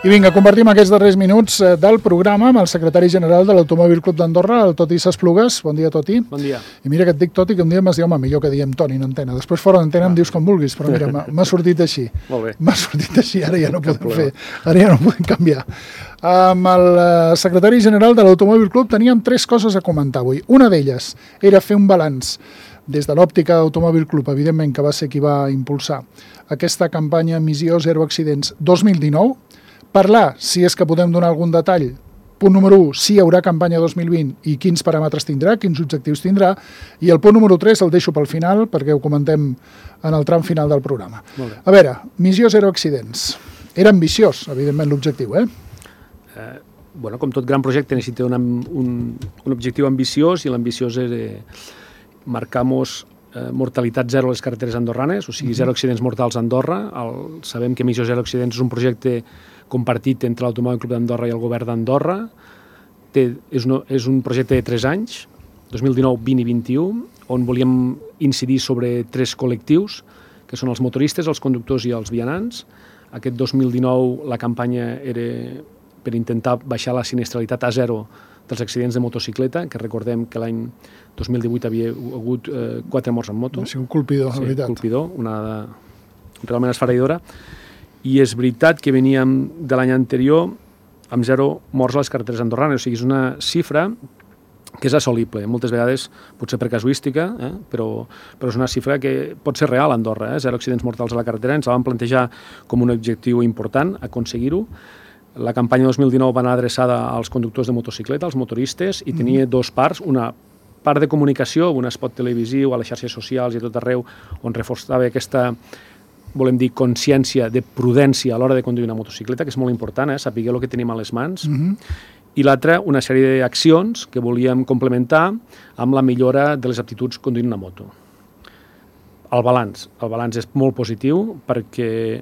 I vinga, compartim aquests darrers minuts del programa amb el secretari general de l'Automòbil Club d'Andorra, el Toti Sasplugues. Bon dia, Toti. Bon dia. I mira que et dic Toti, que un dia m'has dit, home, millor que diem Toni en antena. Després fora d'antena em dius com vulguis, però mira, m'ha sortit així. Molt bé. M'ha sortit així, ara ja no podem fer, ara ja no podem canviar. Amb el secretari general de l'Automòbil Club teníem 3 coses a comentar avui. Una d'elles era fer un balanç des de l'òptica Automòbil Club, evidentment, que va ser qui va impulsar aquesta campanya Missió Zero Accidents 2019, parlar, si és que podem donar algun detall, punt número 1, si hi haurà campanya 2020 i quins paràmetres tindrà, quins objectius tindrà, i el punt número 3 el deixo pel final perquè ho comentem en el tram final del programa. A veure, Missió Zero Accidents. Era ambiciós, evidentment, l'objectiu, Bueno, com tot gran projecte necessita un objectiu ambiciós, i l'ambiciós és marcamos mortalitat zero a les carreteres andorranes, o sigui, zero accidents mortals a Andorra. Sabem que Missió Zero Accidents és un projecte compartit entre l'Automòbil Club d'Andorra i el Govern d'Andorra. És un projecte de 3 anys, 2019, 20 i 21, on volíem incidir sobre 3 col·lectius, que són els motoristes, els conductors i els vianants. Aquest 2019 la campanya era per intentar baixar la sinistralitat a zero dels accidents de motocicleta, que recordem que l'any 2018 havia hagut 4 morts en moto. Ha sigut colpidor, la veritat. Sí, colpidor, una dada realment esfereïdora. I és veritat que veníem de l'any anterior amb 0 morts a les carreteres andorranes, o sigui, és una xifra que és assolible, moltes vegades potser per casuística, però és una xifra que pot ser real a Andorra, 0 accidents mortals a la carretera. Ens la vam plantejar com un objectiu important, aconseguir-ho. La campanya 2019 va anar adreçada als conductors de motocicleta, als motoristes, i tenia 2 parts, una part de comunicació, un spot televisiu a les xarxes socials i a tot arreu, on reforçava aquesta, volem dir, consciència de prudència a l'hora de conduir una motocicleta, que és molt important, saber el que tenim a les mans, i l'altra, una sèrie d'accions que volíem complementar amb la millora de les aptituds conduint una moto. El balanç és molt positiu perquè,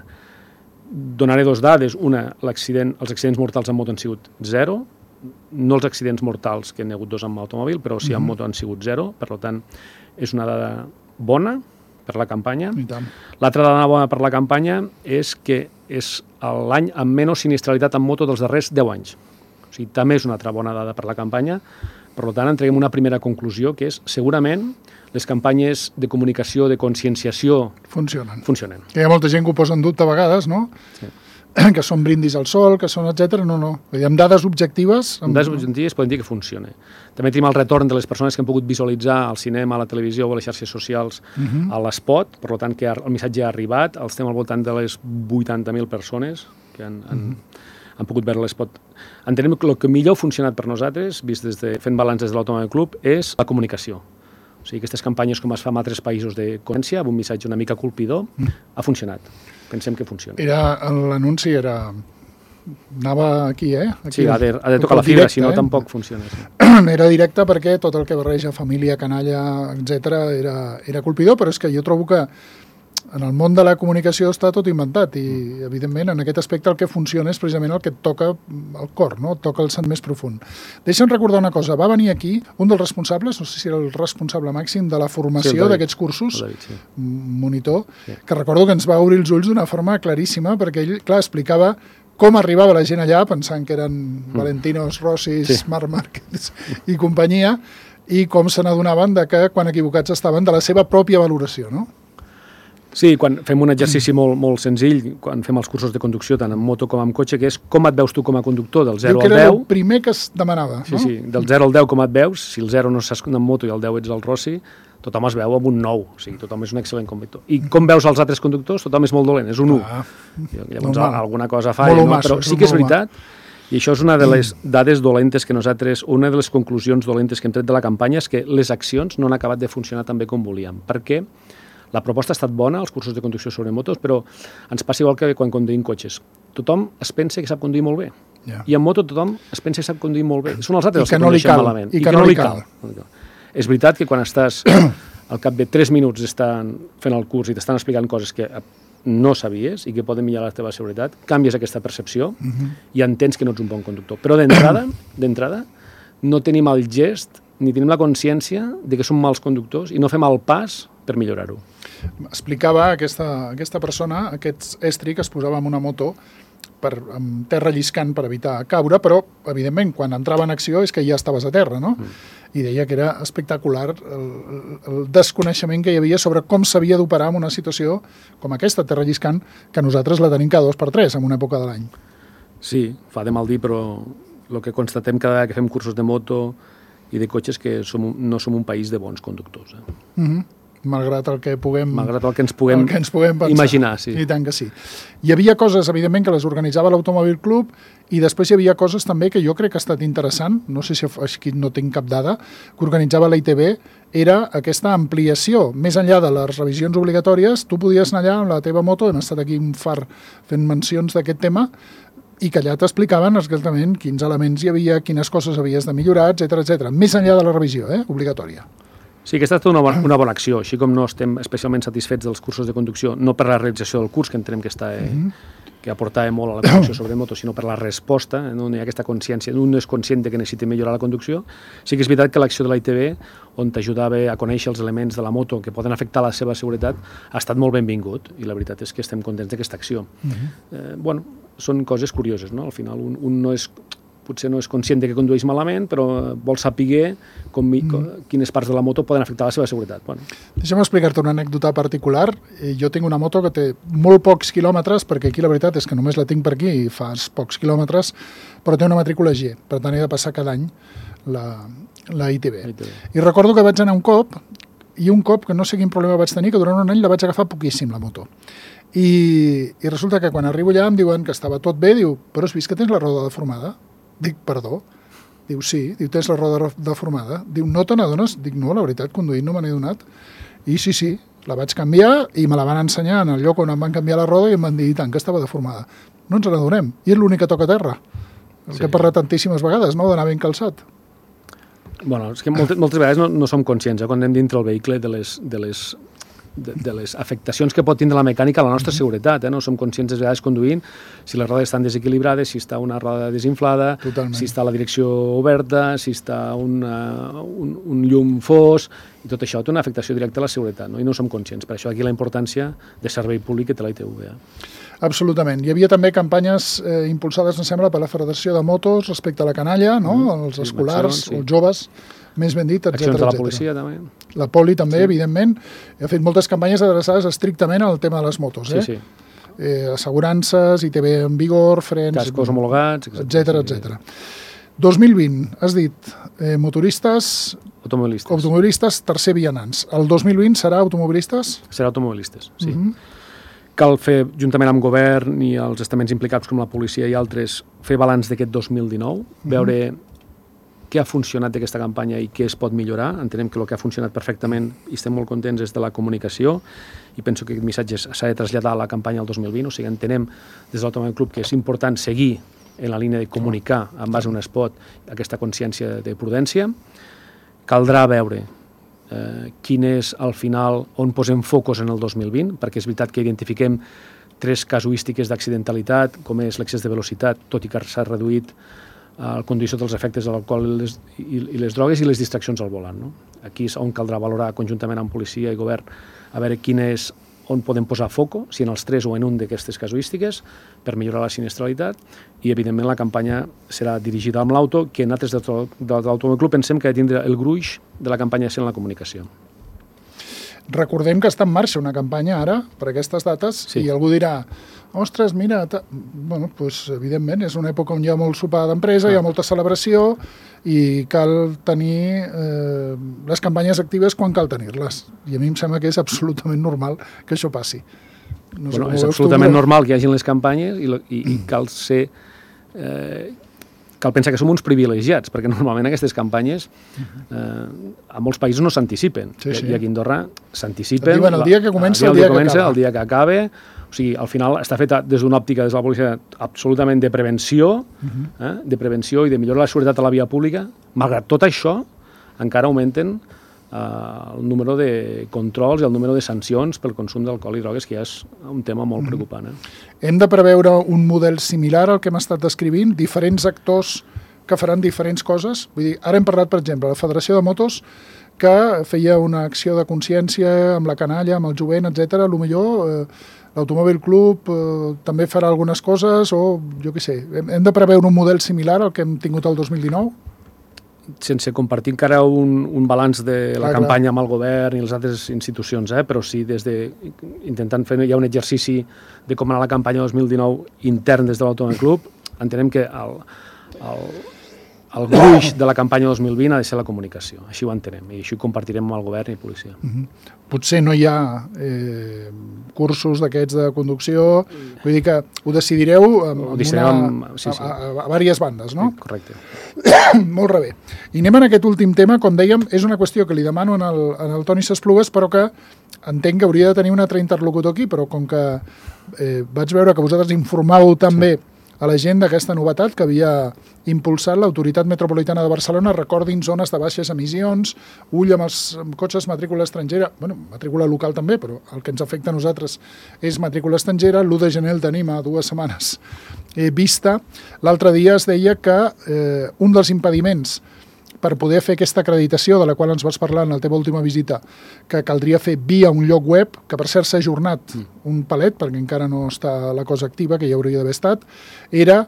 donaré 2 dades. Una, els accidents mortals en moto han sigut 0, no els accidents mortals, que n'hi ha hagut 2 amb automòbil, però sí en moto han sigut 0, per tant, és una dada bona per la campanya. L'altra dada bona per la campanya és que és l'any amb menys sinistralitat en moto dels darrers 10 anys. O sigui, també és una altra bona dada per la campanya. Per tant, en traiem una primera conclusió, que és, segurament, les campanyes de comunicació, de conscienciació funcionen. Que hi ha molta gent que ho posa en dubte a vegades, no? Sí. Que són brindis al sol, que són etc. No. Amb dades objectives... Amb dades objectives podem dir que funciona. També tenim el retorn de les persones que han pogut visualitzar al cinema, a la televisió o a les xarxes socials a l'espot, per tant que el missatge ha arribat. Estem al voltant de les 80.000 persones que han pogut veure l'espot. Entenem que el que millor ha funcionat per nosaltres, vist fent balanç des de l'Automòbil Club, és la comunicació. O sigui, aquestes campanyes, com es fa en altres països de consciència, amb un missatge una mica colpidor, ha funcionat. Pensem que funciona. L'anunci anava aquí, Aquí, sí, ha de tocar la fibra, si no tampoc funciona. Sí. Era directe perquè tot el que barreja família, canalla, etc. era colpidor, però és que jo trobo que en el món de la comunicació està tot inventat i, evidentment, en aquest aspecte el que funciona és precisament el que et toca el cor, no? Et toca el sant més profund. Deixa'm recordar una cosa. Va venir aquí un dels responsables, no sé si era el responsable màxim de la formació d'aquests cursos, monitor, que recordo que ens va obrir els ulls d'una forma claríssima, perquè ell, clar, explicava com arribava la gent allà, pensant que eren Valentinos, Rossis, Marc Márquez i companyia, i com se n'adonaven que quan equivocats estaven de la seva pròpia valoració, no? Sí, quan fem un exercici molt senzill, quan fem els cursos de conducció, tant en moto com en cotxe, que és com et veus tu com a conductor, del 0 al 10. Diu que era el primer que es demanava, no? Sí, del 0 al 10 com et veus, si el 0 no saps en moto i el 10 ets el Rossi, tothom es veu amb un 9, o sigui, tothom és un excel·lent conductor. I com veus els altres conductors, tothom és molt dolent, és un 1. Llavors alguna cosa falla, no? Però sí que és veritat, i això és una de les dades dolentes que nosaltres, una de les conclusions dolentes que hem tret de la campanya, és que les accions no han acabat de funcionar tan bé com volíem. Perquè la proposta ha estat bona, els cursos de conducció sobre motos, però ens passa igual que quan conduïm cotxes. Tothom es pensa que sap conduir molt bé. I en moto tothom es pensa que sap conduir molt bé. Són els altres els que condueixen malament. I que no li cal. És veritat que quan estàs al cap de 3 minuts estan fent el curs i t'estan explicant coses que no sabies i que poden millorar la teva seguretat, canvies aquesta percepció i entens que no ets un bon conductor. Però d'entrada no tenim el gest ni tenim la consciència de que som mals conductors i no fem el pas per millorar-ho. Explicava aquesta persona, aquest estri que es posava en una moto amb terra lliscant per evitar caure, però, evidentment, quan entrava en acció és que ja estaves a terra, no? I deia que era espectacular el desconeixement que hi havia sobre com s'havia d'operar en una situació com aquesta, terra lliscant, que nosaltres la tenim cada 2x3 en una època de l'any. Sí, fa de mal dir, però el que constatem cada vegada que fem cursos de moto i de cotxes que no som un país de bons conductors. Malgrat el que ens puguem pensar. Imaginar, sí. I tant que sí. Hi havia coses, evidentment, que les organitzava l'Automòbil Club i després hi havia coses també que jo crec que ha estat interessant, no sé si aquí no tinc cap dada, que organitzava la ITB, era aquesta ampliació. Més enllà de les revisions obligatòries, tu podies anar allà amb la teva moto, hem estat aquí un far fent mencions d'aquest tema, i que allà t'explicaven exactament quins elements hi havia, quines coses havies de millorar, etc. Més enllà de la revisió obligatòria. Sí, aquesta ha estat una bona acció, així com no estem especialment satisfets dels cursos de conducció, no per la realització del curs, que entenem que aportava molt a la conducció sobre moto, sinó per la resposta, no hi ha aquesta consciència, un és conscient que necessita millorar la conducció. Sí que és veritat que l'acció de la ITB, on t'ajudava a conèixer els elements de la moto que poden afectar la seva seguretat, ha estat molt benvingut, i la veritat és que estem contents d'aquesta acció. Són coses curioses, no? Al final un potser no és conscient de que condueix malament, però vol saber quines parts de la moto poden afectar la seva seguretat. Deixa'm explicar-te una anècdota particular. Jo tinc una moto que té molt pocs quilòmetres, perquè aquí la veritat és que només la tinc per aquí i fas pocs quilòmetres, però té una matrícula G, per tant he de passar cada any la ITB. I recordo que vaig anar un cop, que no sé quin problema vaig tenir, que durant un any la vaig agafar poquíssim, la moto. I resulta que quan arribo allà em diuen que estava tot bé, diu, però has vist que tens la roda deformada? Dic, perdó? Diu, sí. Diu, tens la roda deformada? Diu, no te n'adones? Dic, no, la veritat, conduint no me n'he donat. I sí, la vaig canviar i me la van ensenyar en el lloc on em van canviar la roda i em van dir, tant que estava deformada. No ens n'adonem. I és l'únic que toca a terra. Que he parlat tantíssimes vegades, no?, d'anar ben calçat. Bueno, és que moltes vegades no som conscients, quan anem dintre el vehicle de les afectacions que pot tindre la mecànica a la nostra seguretat. No som conscients de vegades conduint si les rodes estan desequilibrades, si està una roda desinflada, si està la direcció oberta, si està un llum fos, i tot això té una afectació directa a la seguretat, i no som conscients. Per això aquí la importància de servei públic que té la ITV. Absolutament. Hi havia també campanyes impulsades, em sembla, per la Federació de Motos respecte a la canalla, els escolars, els joves, més ben dit, etc. Accions de la policia, també. La poli, també, evidentment. Ha fet moltes campanyes adreçades estrictament al tema de les motos. Sí. Assegurances, ITV en vigor, frens... Cascos homologats, etc. 2020, has dit, motoristes... Automobilistes, tercer vianants. El 2020 serà automobilistes? Serà automobilistes, sí. Cal fer, juntament amb govern i els estaments implicats com la policia i altres, fer balanç d'aquest 2019, veure què ha funcionat d'aquesta campanya i què es pot millorar. Entenem que el que ha funcionat perfectament i estem molt contents és de la comunicació i penso que aquest missatge s'ha de traslladar a la campanya del 2020, o sigui, entenem des de l'Automòbil Club que és important seguir en la línia de comunicar en base a un spot aquesta consciència de prudència. Caldrà veure quin és al final on posem focus en el 2020, perquè és veritat que identifiquem 3 casuístiques d'accidentalitat, com és l'excés de velocitat, tot i que s'ha reduït el condició dels efectes de l'alcohol i les drogues i les distraccions al volant. Aquí és on caldrà valorar conjuntament amb policia i govern a veure on podem posar foco, si en els 3 o en un d'aquestes casuístiques, per millorar la sinistralitat, i evidentment la campanya serà dirigida amb l'auto, que nosaltres de l'Automòbil Club pensem que ha de tindre el gruix de la campanya sent la comunicació. Recordem que està en marxa una campanya ara, per aquestes dates, i algú dirà, ostres, mira, evidentment és una època on hi ha molt sopar d'empresa, hi ha molta celebració i cal tenir les campanyes actives quan cal tenir-les. I a mi em sembla que és absolutament normal que això passi. És absolutament normal que hi hagin les campanyes i cal ser... Cal pensar que som uns privilegiats, perquè normalment aquestes campanyes a molts països no s'anticipen. I aquí a Andorra s'anticipen. Et diuen el dia que comença, el dia que acaba. El dia que acaba. O sigui, al final està feta des d'una òptica, des de la policia, absolutament de prevenció, i de millorar la seguretat a la via pública. Malgrat tot això, encara augmenten el número de controls i el número de sancions pel consum d'alcohol i drogues, que ja és un tema molt preocupant. Hem de preveure un model similar al que hem estat descrivint, diferents actors que faran diferents coses. Vull dir, ara hem parlat, per exemple, de la Federació de Motos, que feia una acció de consciència amb la canalla, amb el jovent, etc. Potser l'Automòbil Club també farà algunes coses o, jo què sé, hem de preveure un model similar al que hem tingut el 2019? Sense compartir encara un balanç de la campanya amb el govern i les altres institucions, però sí intentant fer ja un exercici de com anar la campanya 2019 intern des de l'Automòbil Club. Entenem que el gruix de la campanya 2020 ha de ser la comunicació, així ho entenem, i així ho compartirem amb el govern i policia. Potser no hi ha cursos d'aquests de conducció, vull dir que ho decidireu a diverses bandes, no? Correcte. Molt bé. I anem en aquest últim tema, com dèiem, és una qüestió que li demano en el Toni Sesplugues, però que entenc que hauria de tenir un altre interlocutor aquí, però com que vaig veure que vosaltres informàveu també a la gent d'aquesta novetat que havia impulsat l'Autoritat Metropolitana de Barcelona, recordin zones de baixes emissions, ull amb els cotxes matrícula estrangera, matrícula local també, però el que ens afecta a nosaltres és matrícula estrangera. L'1 de gener el tenim a 2 setmanes vista. L'altre dia es deia que un dels impediments per poder fer aquesta acreditació de la qual ens vas parlar en la teva última visita, que caldria fer via un lloc web, que per cert s'ha ajornat un palet, perquè encara no està la cosa activa, que ja hauria d'haver estat, era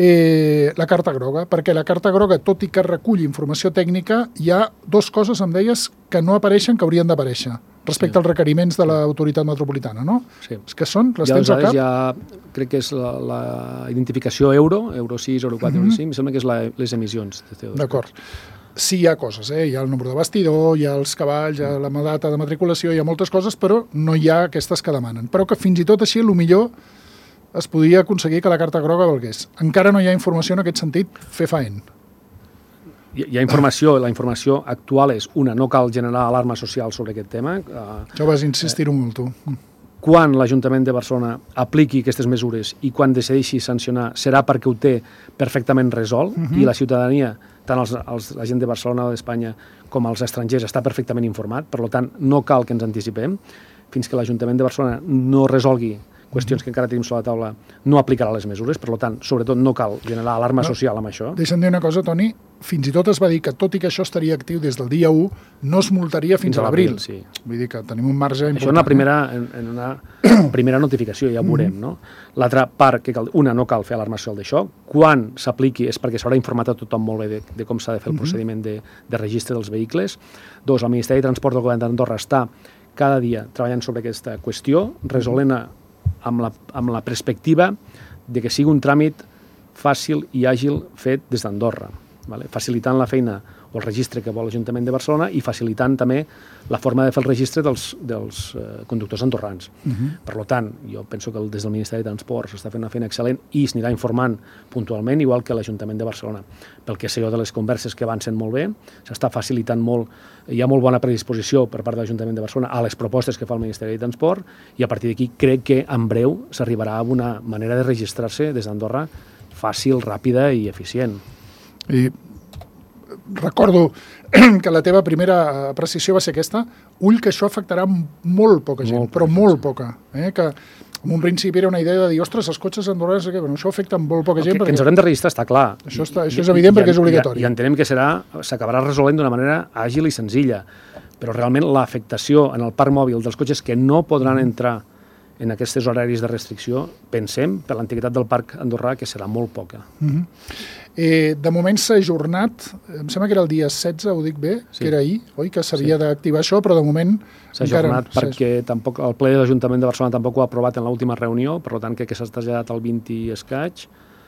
la carta groga, perquè la carta groga, tot i que recull informació tècnica, hi ha dues coses, em deies, que no apareixen, que haurien d'aparèixer, respecte als requeriments de l'autoritat metropolitana, no? Sí. És que són, les tens al cap? Ja crec que és la identificació Euro 6, Euro 4, Euro 5, em sembla que és les emissions de CO2. D'acord. Sí, hi ha coses, hi ha el número de bastidor, hi ha els cavalls, hi ha la data de matriculació, hi ha moltes coses, però no hi ha aquestes que demanen. Però que fins i tot així, millor es podia aconseguir que la carta groga valgués. Encara no hi ha informació en aquest sentit, fer faent. Hi ha informació, la informació actual és no cal generar alarma social sobre aquest tema. Això vas insistir-ho molt, tu. Quan l'Ajuntament de Barcelona apliqui aquestes mesures i quan decideixi sancionar serà perquè ho té perfectament resolt i la ciutadania, tant la gent de Barcelona o d'Espanya com els estrangers, està perfectament informat. Per tant, no cal que ens anticipem. Fins que l'Ajuntament de Barcelona no resolgui qüestions que encara tenim sobre la taula, no aplicarà les mesures. Per tant, sobretot, no cal generar alarma social amb això. Deixa'm dir una cosa, Toni. Fins i tot es va dir que, tot i que això estaria actiu des del dia 1, no es multaria fins a l'abril. Sí. Vull dir que tenim un marge important. Això en una primera notificació, ja ho veurem, no? L'altra part, no cal fer alarma social d'això. Quan s'apliqui és perquè s'haurà informat a tothom molt bé de com s'ha de fer el procediment de registre dels vehicles. 2, el Ministeri de Transport del Govern d'Andorra està cada dia treballant sobre aquesta qüestió, resolent-la amb la perspectiva de que sigui un tràmit fàcil i àgil fet des d'Andorra, facilitant la feina o el registre que vol l'Ajuntament de Barcelona i facilitant també la forma de fer el registre dels conductors andorrans. Per tant, jo penso que des del Ministeri de Transport s'està fent una feina excel·lent i s'anirà informant puntualment, igual que l'Ajuntament de Barcelona. Pel que sé jo de les converses que avancen molt bé, s'està facilitant molt, hi ha molt bona predisposició per part de l'Ajuntament de Barcelona a les propostes que fa el Ministeri de Transport i a partir d'aquí crec que en breu s'arribarà a una manera de registrar-se des d'Andorra fàcil, ràpida i eficient. I recordo que la teva primera precisió va ser aquesta, ull que això afectarà molt poca gent, molt poca. Que en un principi era una idea de dir, ostres, els cotxes andorrans, això afecta molt poca gent. Que ens haurem de registrar, està clar. Això és evident perquè és obligatori. I entenem que s'acabarà resolent d'una manera àgil i senzilla, però realment l'afectació en el parc mòbil dels cotxes que no podran entrar en aquests horaris de restricció, pensem, per l'antiguitat del parc andorrà, que serà molt poca. De moment s'ha ajornat, em sembla que era el dia 16, ho dic bé, que era ahir, oi? Que s'havia d'activar això, però de moment s'ha ajornat perquè tampoc el ple de l'Ajuntament de Barcelona tampoc ho ha aprovat en l'última reunió, per tant crec que s'ha traslladat al 20 i escaig.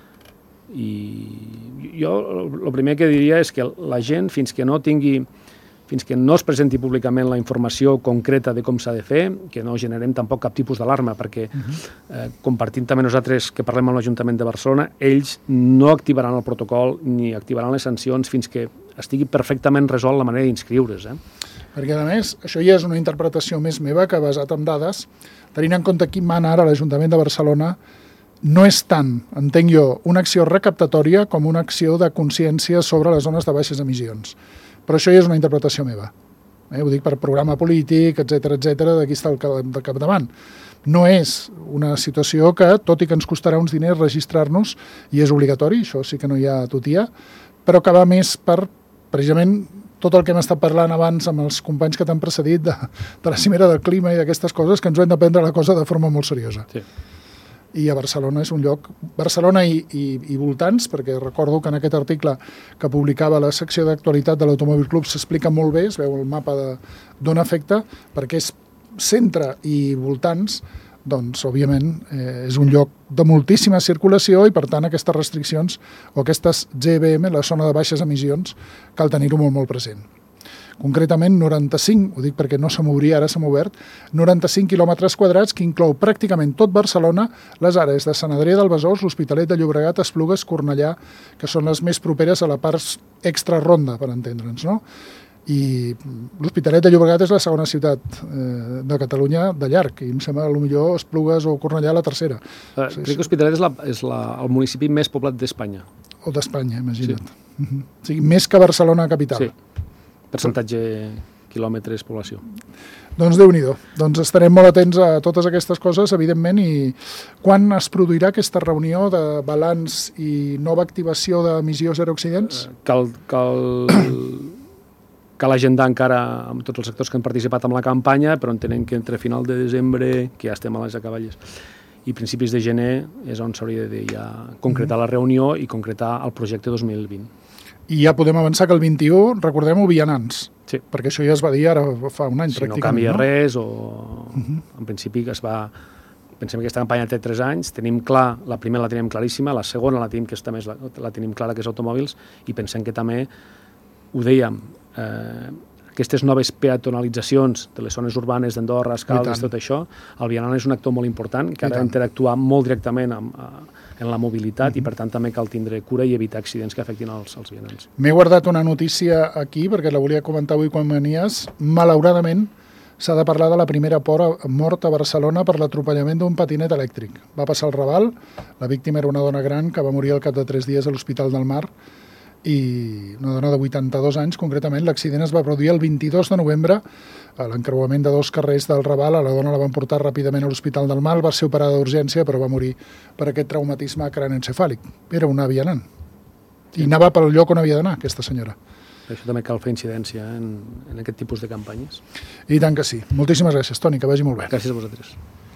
I jo el primer que diria és que la gent, fins que no es presenti públicament la informació concreta de com s'ha de fer, que no generem tampoc cap tipus d'alarma, perquè compartint també nosaltres que parlem amb l'Ajuntament de Barcelona, ells no activaran el protocol ni activaran les sancions fins que estigui perfectament resolt la manera d'inscriure's. Perquè, a més, això ja és una interpretació més meva que basat en dades, tenint en compte qui mana ara l'Ajuntament de Barcelona, no és tant, entenc jo, una acció recaptatòria com una acció de consciència sobre les zones de baixes emissions. Però això ja és una interpretació meva. Ho dic per programa polític, etc, d'aquí està el capdavant. No és una situació que, tot i que ens costarà uns diners registrar-nos, i és obligatori, això sí que no hi ha tutia, però que va més per, precisament, tot el que hem estat parlant abans amb els companys que t'han precedit de la cimera del clima i d'aquestes coses, que ens ho hem de prendre la cosa de forma molt seriosa. Sí. I a Barcelona és un lloc... Barcelona i voltants, perquè recordo que en aquest article que publicava la secció d'actualitat de l'Automòbil Club s'explica molt bé, es veu el mapa d'on afecta, perquè és centre i voltants, doncs, òbviament, és un lloc de moltíssima circulació i, per tant, aquestes restriccions o aquestes GBM, la zona de baixes emissions, cal tenir-ho molt, molt present. Concretament, 95, ho dic perquè no s'ha m'obria, ara s'ha obert, 95 quilòmetres quadrats, que inclou pràcticament tot Barcelona, les àrees de Sant Adrià del Besòs, l'Hospitalet de Llobregat, Esplugues, Cornellà, que són les més properes a la part extraronda, per entendre'ns, no? I l'Hospitalet de Llobregat és la segona ciutat de Catalunya de llarg, i em sembla que potser Esplugues o Cornellà la tercera. Crec que Hospitalet és el municipi més poblat d'Espanya. O d'Espanya, imagina't. Sí. O sigui, més que Barcelona capital. Sí, percentatge quilòmetres població. Doncs Déu-n'hi-do. Doncs estarem molt atents a totes aquestes coses, evidentment, i quan es produirà aquesta reunió de balanç i nova activació d'emissió zero accidents? Cal agendar encara amb tots els sectors que han participat en la campanya, però entenem que entre final de desembre, que ja estem a les acaballes, i principis de gener és on s'hauria de ja concretar la reunió i concretar el projecte 2020. I ja podem avançar que el 21, recordem-ho, vianants. Sí. Perquè això ja es va dir ara fa un any, si pràcticament. Si no canvia res, o en principi que es va... Pensem que aquesta campanya té 3 anys, tenim clar, la primera la tenim claríssima, la segona la tenim, que també la tenim clara, que és automòbils, i pensem que també, ho dèiem, aquestes noves peatonalitzacions de les zones urbanes d'Andorra, Escaldes, tot això, el vianant és un actor molt important, que ha d'interactuar molt directament en la mobilitat i per tant també cal tindre cura i evitar accidents que afectin els vianants. M'he guardat una notícia aquí perquè la volia comentar avui quan venies. Malauradament s'ha de parlar de la primera mort a Barcelona per l'atropellament d'un patinet elèctric. Va passar al Raval, la víctima era una dona gran que va morir al cap de 3 dies a l'Hospital del Mar, i una dona de 82 anys, concretament. L'accident es va produir el 22 de novembre a l'encreuament de 2 carrers del Raval. A la dona la van portar ràpidament a l'Hospital del Mar, va ser operada d'urgència, però va morir per aquest traumatisme craneoencefàlic. Era una vianant. I anava pel lloc on havia d'anar, aquesta senyora. Això també cal fer incidència en aquest tipus de campanyes. I tant que sí. Moltíssimes gràcies, Toni, que vagi molt bé. Gràcies a vosaltres.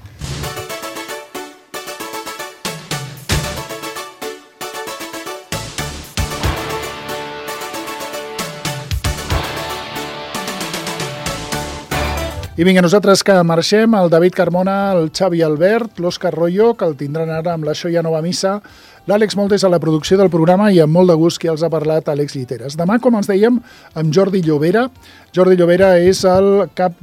I vinga, nosaltres que marxem, el David Carmona, el Xavi Albert, l'Òscar Royo, que el tindran ara amb l'Això ja no va a missa, l'Àlex Moltes a la producció del programa i amb molt de gust qui els ha parlat, Àlex Lliteres. Demà, com ens dèiem, amb Jordi Llobera. Jordi Llobera és el cap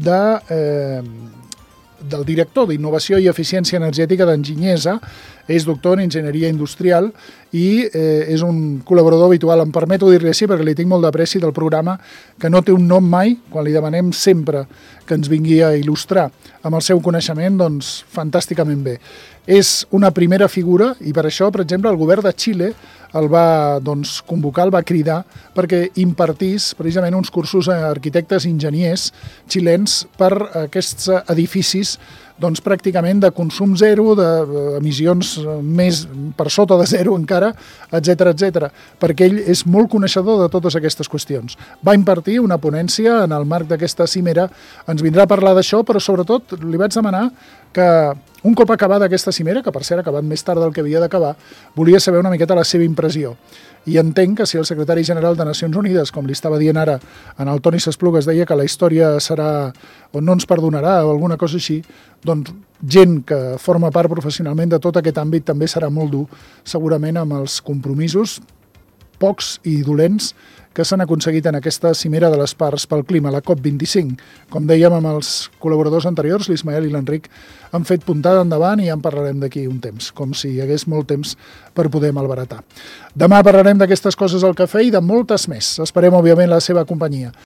del director d'Innovació i Eficiència Energètica d'Enginyesa, és doctor en Enginyeria Industrial i és un col·laborador habitual. Em permeto dir-li així perquè li tinc molt d'apreci del programa, que no té un nom mai, quan li demanem sempre que ens vingui a il·lustrar amb el seu coneixement, doncs fantàsticament bé. És una primera figura i per això, per exemple, el govern de Xile el va convocar, el va cridar perquè impartís precisament uns cursos a arquitectes i enginyers xilens per aquests edificis pràcticament de consum zero, d'emissions més per sota de zero encara, etc., perquè ell és molt coneixedor de totes aquestes qüestions. Va impartir una ponència en el marc d'aquesta cimera, ens vindrà a parlar d'això, però sobretot li vaig demanar que un cop acabada aquesta cimera, que per cert ha acabat més tard del que havia d'acabar, volia saber una miqueta la seva impressió. I entenc que si el secretari general de Nacions Unides, com li estava dient ara en el Toni S'Esplugues, deia que la història serà o no ens perdonarà o alguna cosa així, doncs gent que forma part professionalment de tot aquest àmbit també serà molt dur, segurament amb els compromisos pocs i dolents que s'han aconseguit en aquesta cimera de les parts pel clima, la COP25. Com dèiem amb els col·laboradors anteriors, l'Ismael i l'Enric han fet puntada endavant i ja en parlarem d'aquí un temps, com si hi hagués molt temps per poder malbaratar. Demà parlarem d'aquestes coses al cafè i de moltes més. Esperem, òbviament, la seva companyia.